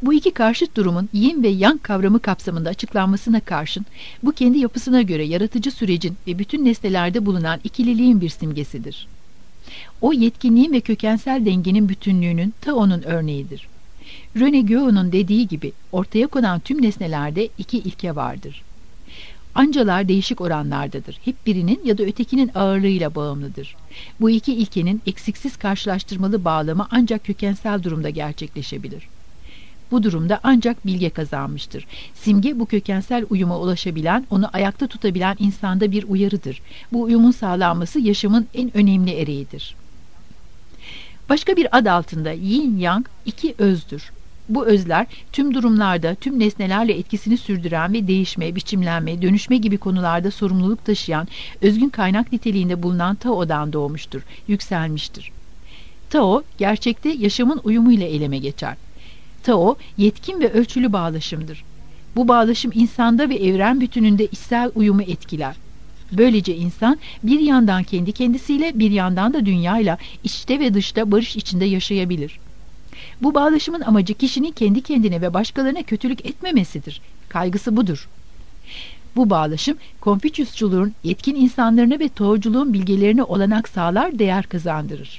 Bu iki karşıt durumun yin ve yang kavramı kapsamında açıklanmasına karşın, bu kendi yapısına göre yaratıcı sürecin ve bütün nesnelerde bulunan ikililiğin bir simgesidir. O yetkinliğin ve kökensel dengenin bütünlüğünün Tao'nun örneğidir. René Guéon'un dediği gibi ortaya konan tüm nesnelerde iki ilke vardır. Ancalar değişik oranlardadır. Hep birinin ya da ötekinin ağırlığıyla bağımlıdır. Bu iki ilkenin eksiksiz karşılaştırmalı bağlamı ancak kökensel durumda gerçekleşebilir. Bu durumda ancak bilge kazanmıştır. Simge bu kökensel uyuma ulaşabilen, onu ayakta tutabilen insanda bir uyarıdır. Bu uyumun sağlanması yaşamın en önemli ereğidir. Başka bir ad altında yin yang iki özdür. Bu özler tüm durumlarda tüm nesnelerle etkisini sürdüren ve değişme, biçimlenme, dönüşme gibi konularda sorumluluk taşıyan özgün kaynak niteliğinde bulunan Tao'dan doğmuştur, yükselmiştir. Tao, gerçekte yaşamın uyumuyla eyleme geçer. Tao, yetkin ve ölçülü bağlaşımdır. Bu bağlaşım insanda ve evren bütününde içsel uyumu etkiler. Böylece insan bir yandan kendi kendisiyle, bir yandan da dünyayla içte ve dışta barış içinde yaşayabilir. Bu bağlaşımın amacı kişinin kendi kendine ve başkalarına kötülük etmemesidir. Kaygısı budur. Bu bağlaşım, Konfüçyüsçuluğun yetkin insanlarına ve Taoculuğun bilgelerine olanak sağlar, değer kazandırır.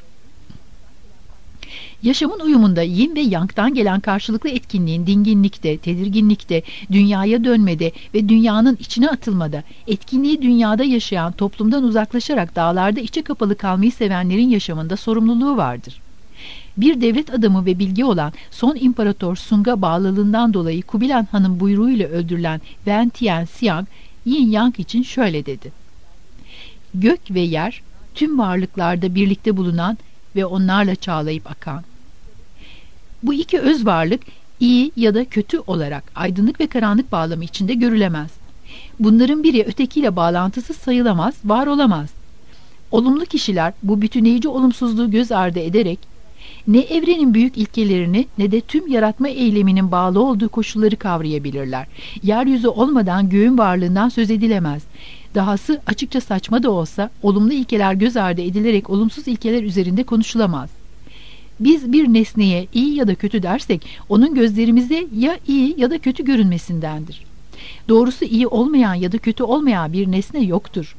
Yaşamın uyumunda yin ve yang'tan gelen karşılıklı etkinliğin dinginlikte, tedirginlikte, dünyaya dönmede ve dünyanın içine atılmada, etkinliği dünyada yaşayan, toplumdan uzaklaşarak dağlarda içe kapalı kalmayı sevenlerin yaşamında sorumluluğu vardır. Bir devlet adamı ve bilge olan son imparator Sung'a bağlılığından dolayı Kubilan Han'ın buyruğuyla öldürülen Wen Tianxiang, Yin Yang için şöyle dedi: "Gök ve yer, tüm varlıklarda birlikte bulunan ve onlarla çağlayıp akan. Bu iki öz varlık iyi ya da kötü olarak aydınlık ve karanlık bağlamı içinde görülemez. Bunların biri ötekiyle bağlantısız sayılamaz, var olamaz. Olumlu kişiler bu bütünleyici olumsuzluğu göz ardı ederek ne evrenin büyük ilkelerini ne de tüm yaratma eyleminin bağlı olduğu koşulları kavrayabilirler. Yeryüzü olmadan göğün varlığından söz edilemez. Dahası açıkça saçma da olsa olumlu ilkeler göz ardı edilerek olumsuz ilkeler üzerinde konuşulamaz. Biz bir nesneye iyi ya da kötü dersek onun gözlerimize ya iyi ya da kötü görünmesindendir. Doğrusu iyi olmayan ya da kötü olmayan bir nesne yoktur.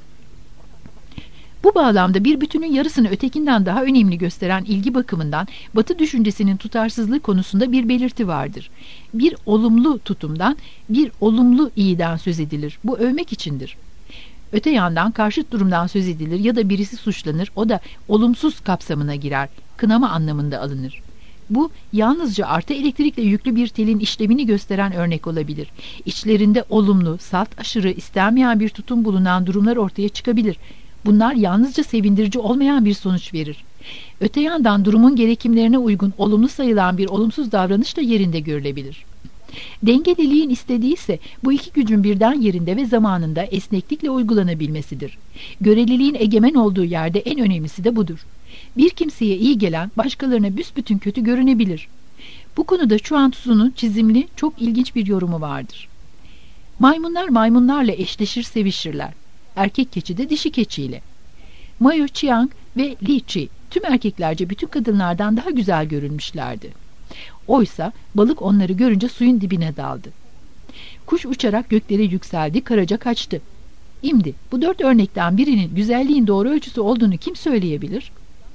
Bu bağlamda bir bütünün yarısını ötekinden daha önemli gösteren ilgi bakımından Batı düşüncesinin tutarsızlığı konusunda bir belirti vardır. Bir olumlu tutumdan, bir olumlu iyiden söz edilir. Bu övmek içindir. Öte yandan karşıt durumdan söz edilir ya da birisi suçlanır, o da olumsuz kapsamına girer, kınama anlamında alınır. Bu yalnızca artı elektrikle yüklü bir telin işlemini gösteren örnek olabilir. İçlerinde olumlu, salt aşırı, istenmeyen bir tutum bulunan durumlar ortaya çıkabilir. Bunlar yalnızca sevindirici olmayan bir sonuç verir. Öte yandan durumun gerekimlerine uygun olumlu sayılan bir olumsuz davranış da yerinde görülebilir. Dengeliliğin istediği ise bu iki gücün birden yerinde ve zamanında esneklikle uygulanabilmesidir. Göreliliğin egemen olduğu yerde en önemlisi de budur. Bir kimseye iyi gelen başkalarına büsbütün kötü görünebilir. Bu konuda Chuang Tzu'nun çizimli çok ilginç bir yorumu vardır. Maymunlar maymunlarla eşleşir, sevişirler. Erkek keçi de dişi keçiyle. Mao Chiang ve Li Chi tüm erkeklerce bütün kadınlardan daha güzel görünmüşlerdi. Oysa balık onları görünce suyun dibine daldı. Kuş uçarak göklere yükseldi, karaca kaçtı. İmdi bu 4 örnekten birinin güzelliğin doğru ölçüsü olduğunu kim söyleyebilir?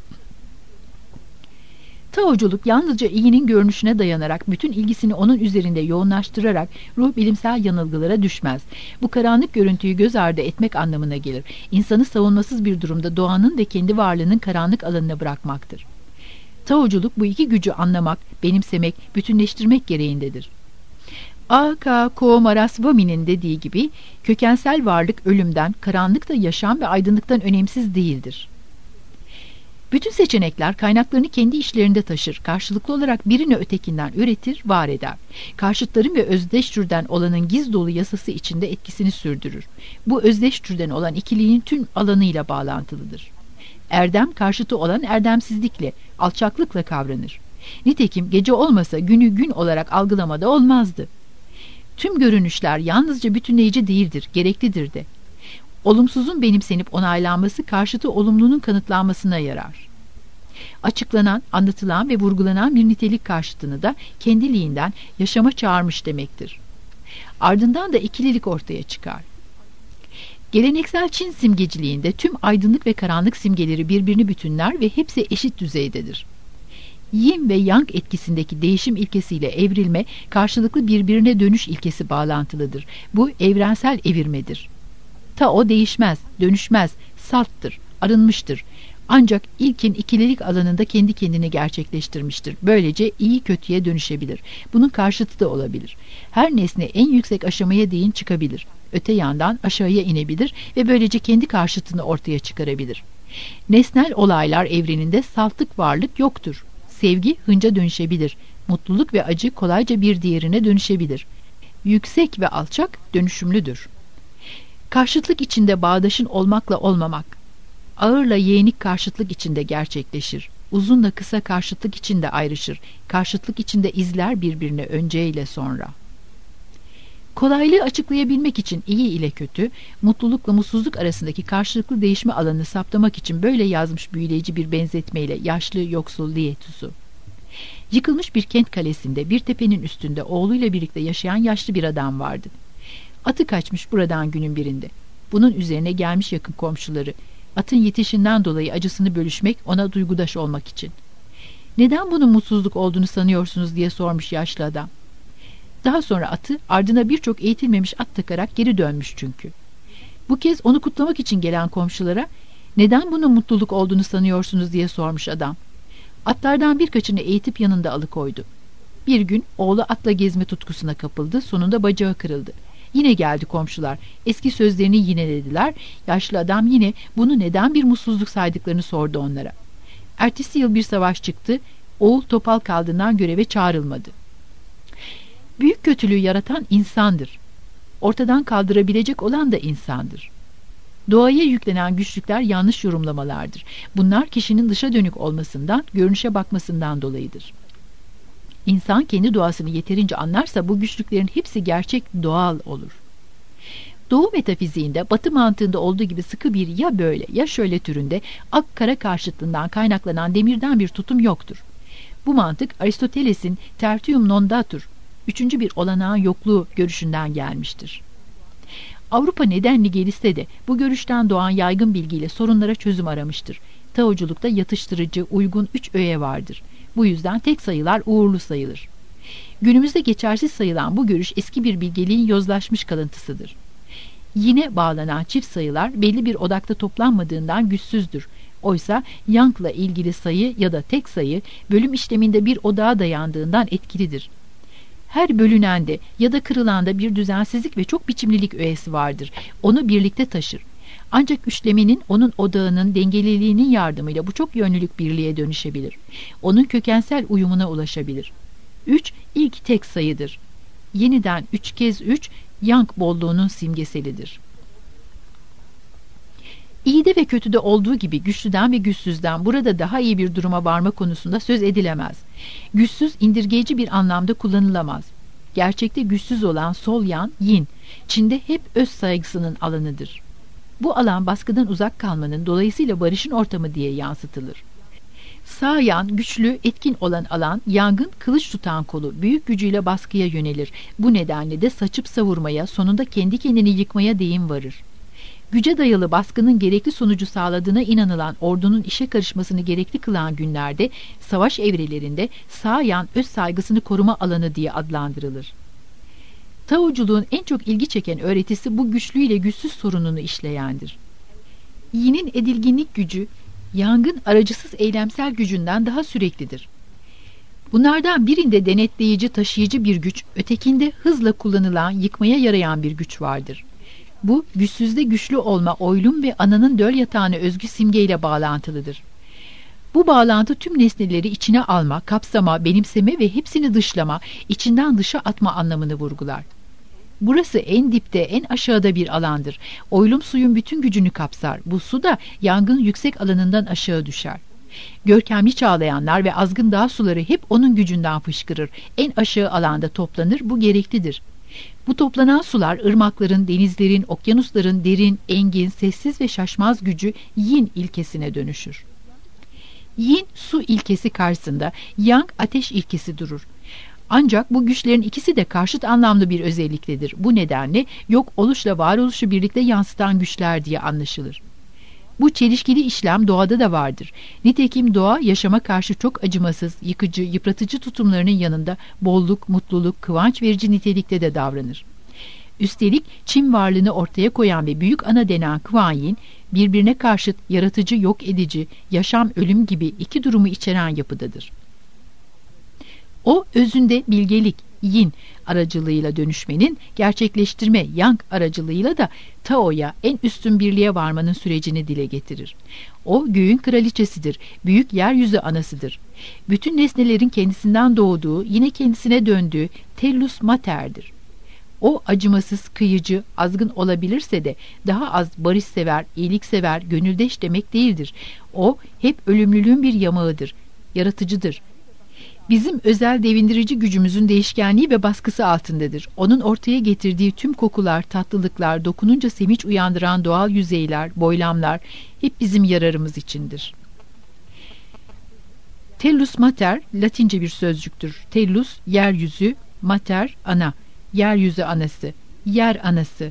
Taoculuk yalnızca iyinin görünüşüne dayanarak bütün ilgisini onun üzerinde yoğunlaştırarak ruh bilimsel yanılgılara düşmez. Bu karanlık görüntüyü göz ardı etmek anlamına gelir. İnsanı savunmasız bir durumda doğanın ve kendi varlığının karanlık alanına bırakmaktır. Taoculuk bu iki gücü anlamak, benimsemek, bütünleştirmek gereğindedir. A.K. Kumaraswamy'nin dediği gibi kökensel varlık ölümden, karanlık da yaşam ve aydınlıktan önemsiz değildir. Bütün seçenekler kaynaklarını kendi işlerinde taşır. Karşılıklı olarak birini ötekinden üretir, var eder. Karşıtların ve özdeş türden olanın giz dolu yasası içinde etkisini sürdürür. Bu özdeş türden olan ikiliğin tüm alanıyla bağlantılıdır. Erdem karşıtı olan erdemsizlikle, alçaklıkla kavranır. Nitekim gece olmasa günü gün olarak algılamada olmazdı. Tüm görünüşler yalnızca bütünleyici değildir, gereklidir de. Olumsuzun benimsenip onaylanması karşıtı olumlunun kanıtlanmasına yarar. Açıklanan, anlatılan ve vurgulanan bir nitelik karşıtını da kendiliğinden yaşama çağırmış demektir. Ardından da ikililik ortaya çıkar. Geleneksel Çin simgeciliğinde tüm aydınlık ve karanlık simgeleri birbirini bütünler ve hepsi eşit düzeydedir. Yin ve Yang etkisindeki değişim ilkesiyle evrilme, karşılıklı birbirine dönüş ilkesi bağlantılıdır. Bu evrensel evirmedir. Tao değişmez, dönüşmez, salttır, arınmıştır. Ancak ilkin ikililik alanında kendi kendini gerçekleştirmiştir. Böylece iyi kötüye dönüşebilir. Bunun karşıtı da olabilir. Her nesne en yüksek aşamaya değin çıkabilir. Öte yandan aşağıya inebilir ve böylece kendi karşıtını ortaya çıkarabilir. Nesnel olaylar evreninde saltık varlık yoktur. Sevgi hınca dönüşebilir. Mutluluk ve acı kolayca bir diğerine dönüşebilir. Yüksek ve alçak dönüşümlüdür. Karşıtlık içinde bağdaşın olmakla olmamak, ağırla yeğenik karşıtlık içinde gerçekleşir. Uzunla kısa karşıtlık içinde ayrışır. Karşıtlık içinde izler birbirine önce ile sonra. Kolaylığı açıklayabilmek için iyi ile kötü, mutlulukla mutsuzluk arasındaki karşılıklı değişme alanını saptamak için böyle yazmış büyüleyici bir benzetmeyle yaşlı yoksul Lietus'u. Yıkılmış bir kent kalesinde bir tepenin üstünde oğluyla birlikte yaşayan yaşlı bir adam vardı. Atı kaçmış buradan günün birinde. Bunun üzerine gelmiş yakın komşuları, atın yitişinden dolayı acısını bölüşmek, ona duygudaş olmak için. "Neden bunun mutsuzluk olduğunu sanıyorsunuz?" diye sormuş yaşlı adam. Daha sonra atı ardına birçok eğitilmemiş at takarak geri dönmüş çünkü. Bu kez onu kutlamak için gelen komşulara "Neden bunun mutluluk olduğunu sanıyorsunuz?" diye sormuş adam. Atlardan birkaçını eğitip yanında alıkoydu. Bir gün oğlu atla gezme tutkusuna kapıldı, sonunda bacağı kırıldı. Yine geldi komşular, eski sözlerini yinelediler. Yaşlı adam yine bunu neden bir mutsuzluk saydıklarını sordu onlara. Ertesi yıl bir savaş çıktı, oğul topal kaldığından göreve çağrılmadı. Büyük kötülüğü yaratan insandır. Ortadan kaldırabilecek olan da insandır. Doğaya yüklenen güçlükler yanlış yorumlamalardır. Bunlar kişinin dışa dönük olmasından, görünüşe bakmasından dolayıdır. İnsan kendi doğasını yeterince anlarsa bu güçlüklerin hepsi gerçek, doğal olur. Doğu metafiziğinde, Batı mantığında olduğu gibi sıkı bir ya böyle ya şöyle türünde ak-kara karşıtlığından kaynaklanan demirden bir tutum yoktur. Bu mantık Aristoteles'in tertium non datur, üçüncü bir olanağın yokluğu görüşünden gelmiştir. Avrupa nedenli gelişse de bu görüşten doğan yaygın bilgiyle sorunlara çözüm aramıştır. Taoculukta yatıştırıcı, uygun 3 öğe vardır. Bu yüzden tek sayılar uğurlu sayılır. Günümüzde geçersiz sayılan bu görüş eski bir bilgeliğin yozlaşmış kalıntısıdır. Yine bağlanan çift sayılar belli bir odakta toplanmadığından güçsüzdür. Oysa Young'la ilgili sayı ya da tek sayı bölüm işleminde bir odağa dayandığından etkilidir. Her bölünende ya da kırılanda bir düzensizlik ve çok biçimlilik öğesi vardır. Onu birlikte taşır. Ancak üçlemenin onun odağının dengeliliğinin yardımıyla bu çok yönlülük birliğe dönüşebilir. Onun kökensel uyumuna ulaşabilir. 3 ilk tek sayıdır. Yeniden 3 kez 3 Young bolluğunun simgeselidir. İyide ve kötüde olduğu gibi güçlüden ve güçsüzden burada daha iyi bir duruma varma konusunda söz edilemez. Güçsüz indirgeyici bir anlamda kullanılamaz. Gerçekte güçsüz olan sol yan, yin, Çin'de hep öz saygısının alanıdır. Bu alan baskıdan uzak kalmanın, dolayısıyla barışın ortamı diye yansıtılır. Sağ yan, güçlü, etkin olan alan, yangın kılıç tutan kolu, büyük gücüyle baskıya yönelir. Bu nedenle de saçıp savurmaya, sonunda kendi kendini yıkmaya değin varır. Güce dayalı baskının gerekli sonucu sağladığına inanılan ordunun işe karışmasını gerekli kılan günlerde, savaş evrelerinde sağ yan öz saygısını koruma alanı diye adlandırılır. Taoculuğun en çok ilgi çeken öğretisi bu güçlü ile güçsüz sorununu işleyendir. Yin'in edilginlik gücü, Yang'ın aracısız eylemsel gücünden daha süreklidir. Bunlardan birinde denetleyici, taşıyıcı bir güç, ötekinde hızla kullanılan, yıkmaya yarayan bir güç vardır. Bu, güçsüzde güçlü olma, oylum ve ananın döl yatağına özgü simgeyle bağlantılıdır. Bu bağlantı tüm nesneleri içine alma, kapsama, benimseme ve hepsini dışlama, içinden dışa atma anlamını vurgular. Burası en dipte, en aşağıda bir alandır. Oylum suyun bütün gücünü kapsar. Bu su da yangın yüksek alanından aşağı düşer. Görkemli çağlayanlar ve azgın dağ suları hep onun gücünden fışkırır. En aşağı alanda toplanır, bu gereklidir. Bu toplanan sular, ırmakların, denizlerin, okyanusların derin, engin, sessiz ve şaşmaz gücü yin ilkesine dönüşür. Yin su ilkesi karşısında Yang ateş ilkesi durur. Ancak bu güçlerin ikisi de karşıt anlamlı bir özelliktedir. Bu nedenle yok oluşla varoluşu birlikte yansıtan güçler diye anlaşılır. Bu çelişkili işlem doğada da vardır. Nitekim doğa yaşama karşı çok acımasız, yıkıcı, yıpratıcı tutumlarının yanında bolluk, mutluluk, kıvanç verici nitelikte de davranır. Üstelik Çin varlığını ortaya koyan ve büyük ana denen Kuan Yin, birbirine karşıt yaratıcı, yok edici, yaşam, ölüm gibi iki durumu içeren yapıdadır. O özünde bilgelik, Yin aracılığıyla dönüşmenin, gerçekleştirme, Yang aracılığıyla da Tao'ya, en üstün birliğe varmanın sürecini dile getirir. O göğün kraliçesidir, büyük yeryüzü anasıdır. Bütün nesnelerin kendisinden doğduğu, yine kendisine döndüğü Tellus Mater'dir. O acımasız, kıyıcı, azgın olabilirse de daha az barışsever, iyiliksever, gönüldeş demek değildir. O hep ölümlülüğün bir yamağıdır, yaratıcıdır. Bizim özel devindirici gücümüzün değişkenliği ve baskısı altındadır. Onun ortaya getirdiği tüm kokular, tatlılıklar, dokununca sevinç uyandıran doğal yüzeyler, boylamlar hep bizim yararımız içindir. Tellus Mater, Latince bir sözcüktür. Tellus, yeryüzü, mater, ana, yeryüzü anası, yer anası.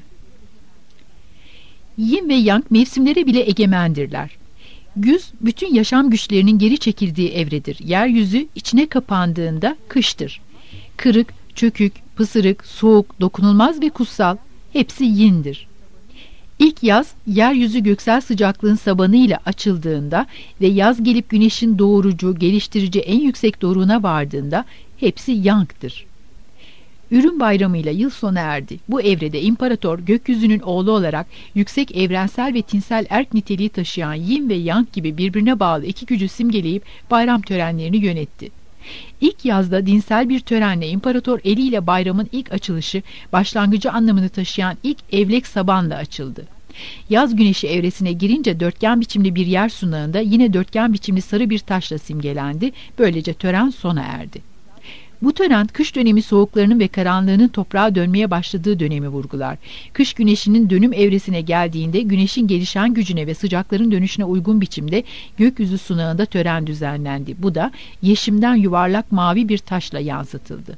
Yin ve Yang mevsimlere bile egemendirler. Güz, bütün yaşam güçlerinin geri çekildiği evredir. Yeryüzü içine kapandığında kıştır. Kırık, çökük, pısırık, soğuk, dokunulmaz ve kutsal, hepsi Yin'dir. İlk yaz, yeryüzü göksel sıcaklığın sabanıyla açıldığında ve yaz gelip güneşin doğurucu, geliştirici en yüksek doruğuna vardığında hepsi Yang'dır. Ürün bayramıyla yıl sona erdi. Bu evrede imparator gökyüzünün oğlu olarak yüksek evrensel ve tinsel erk niteliği taşıyan Yin ve Yang gibi birbirine bağlı iki gücü simgeleyip bayram törenlerini yönetti. İlk yazda dinsel bir törenle imparator eliyle bayramın ilk açılışı, başlangıcı anlamını taşıyan ilk evlek sabanla açıldı. Yaz güneşi evresine girince dörtgen biçimli bir yer sunağında yine dörtgen biçimli sarı bir taşla simgelendi. Böylece tören sona erdi. Bu tören kış dönemi soğuklarının ve karanlığının toprağa dönmeye başladığı dönemi vurgular. Kış güneşinin dönüm evresine geldiğinde güneşin gelişen gücüne ve sıcakların dönüşüne uygun biçimde gökyüzü sunağında tören düzenlendi. Bu da yeşimden yuvarlak mavi bir taşla yansıtıldı.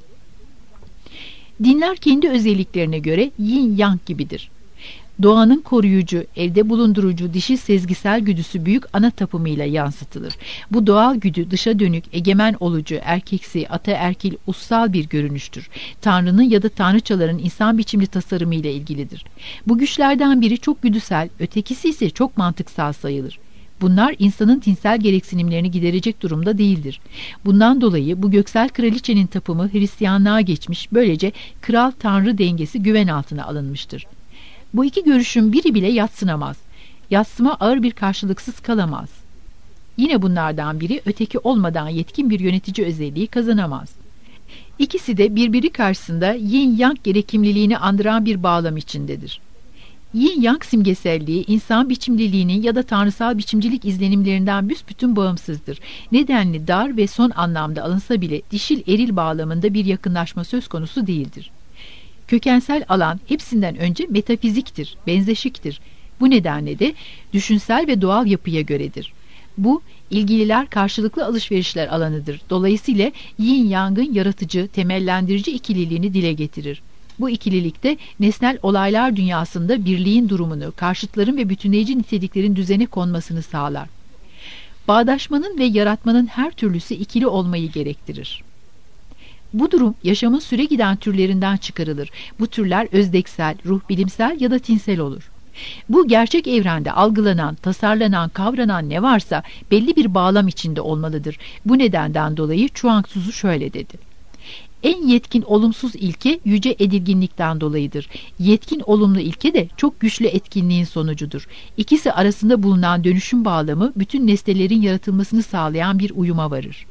Dinler kendi özelliklerine göre Yin Yang gibidir. Doğanın koruyucu, evde bulundurucu dişil sezgisel güdüsü büyük ana tapımıyla yansıtılır. Bu doğal güdü dışa dönük, egemen olucu, erkeksi, ataerkil, ussal bir görünüştür. Tanrı'nın ya da tanrıçaların insan biçimli tasarımıyla ilgilidir. Bu güçlerden biri çok güdüsel, ötekisi ise çok mantıksal sayılır. Bunlar insanın tinsel gereksinimlerini giderecek durumda değildir. Bundan dolayı bu göksel kraliçenin tapımı Hristiyanlığa geçmiş, böylece kral-tanrı dengesi güven altına alınmıştır. Bu iki görüşün biri bile yadsınamaz. Yadsıma ağır bir karşılıksız kalamaz. Yine bunlardan biri öteki olmadan yetkin bir yönetici özelliği kazanamaz. İkisi de birbiri karşısında yin-yang gerekimliliğini andıran bir bağlam içindedir. Yin-yang simgeselliği insan biçimliliğinin ya da tanrısal biçimcilik izlenimlerinden büsbütün bağımsızdır. Nedenli dar ve son anlamda alınsa bile dişil eril bağlamında bir yakınlaşma söz konusu değildir. Kökensel alan hepsinden önce metafiziktir, benzeşiktir. Bu nedenle de düşünsel ve doğal yapıya göredir. Bu, ilgililer karşılıklı alışverişler alanıdır. Dolayısıyla yin-yang'ın yaratıcı, temellendirici ikililiğini dile getirir. Bu ikililikte nesnel olaylar dünyasında birliğin durumunu, karşıtların ve bütünleyici niteliklerin düzene konmasını sağlar. Bağdaşmanın ve yaratmanın her türlüsü ikili olmayı gerektirir. Bu durum yaşamın süre giden türlerinden çıkarılır. Bu türler özdeksel, ruh bilimsel ya da tinsel olur. Bu gerçek evrende algılanan, tasarlanan, kavranan ne varsa belli bir bağlam içinde olmalıdır. Bu nedenden dolayı Chuang Tzu şöyle dedi: En yetkin olumsuz ilke yüce edilginlikten dolayıdır. Yetkin olumlu ilke de çok güçlü etkinliğin sonucudur. İkisi arasında bulunan dönüşüm bağlamı bütün nesnelerin yaratılmasını sağlayan bir uyuma varır.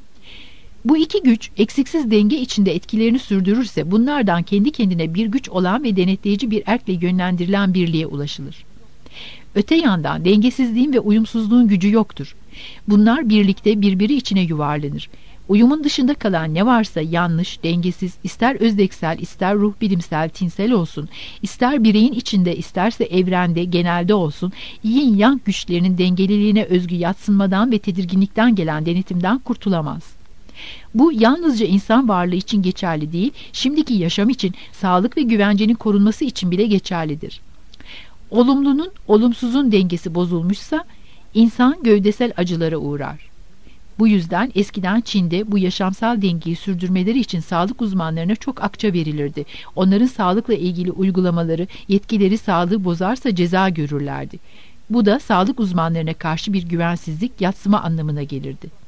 Bu iki güç eksiksiz denge içinde etkilerini sürdürürse bunlardan kendi kendine bir güç olan ve denetleyici bir erkle yönlendirilen birliğe ulaşılır. Öte yandan dengesizliğin ve uyumsuzluğun gücü yoktur. Bunlar birlikte birbiri içine yuvarlanır. Uyumun dışında kalan ne varsa yanlış, dengesiz, ister özdeksel, ister ruh bilimsel, tinsel olsun, ister bireyin içinde, isterse evrende, genelde olsun, yin yang güçlerinin dengeliliğine özgü yadsınmadan ve tedirginlikten gelen denetimden kurtulamaz. Bu yalnızca insan varlığı için geçerli değil, şimdiki yaşam için, sağlık ve güvencenin korunması için bile geçerlidir. Olumlunun, olumsuzun dengesi bozulmuşsa, insan gövdesel acılara uğrar. Bu yüzden eskiden Çin'de bu yaşamsal dengeyi sürdürmeleri için sağlık uzmanlarına çok akça verilirdi. Onların sağlıkla ilgili uygulamaları, yetkileri sağlığı bozarsa ceza görürlerdi. Bu da sağlık uzmanlarına karşı bir güvensizlik, yadsıma anlamına gelirdi.